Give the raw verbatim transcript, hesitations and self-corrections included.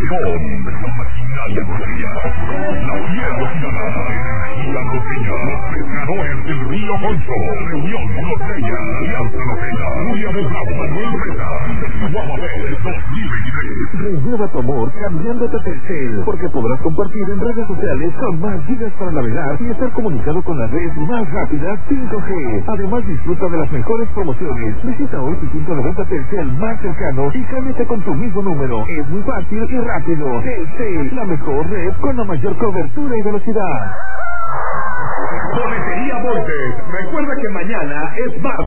Con la maquinaria norteña. La fiel oxidada. La norteña. Pescadores del Río Concho. Reunión norteña. Alianza Norteña. Julia del Bravo. Manuel Reza. Chihuahua B dos mil veintitrés. Renueva tu amor cambiándote a Telcel, porque podrás compartir en redes sociales con más gigas para navegar y estar comunicado con la red más rápida cinco G. Además, disfruta de las mejores promociones. Visita hoy tu punto de venta Telcel más cercano y cámbiate con tu mismo número. Es muy fácil y rápido. Telcel, la mejor red con la mayor cobertura y velocidad. Boletería Voltes. Recuerda que mañana es martes.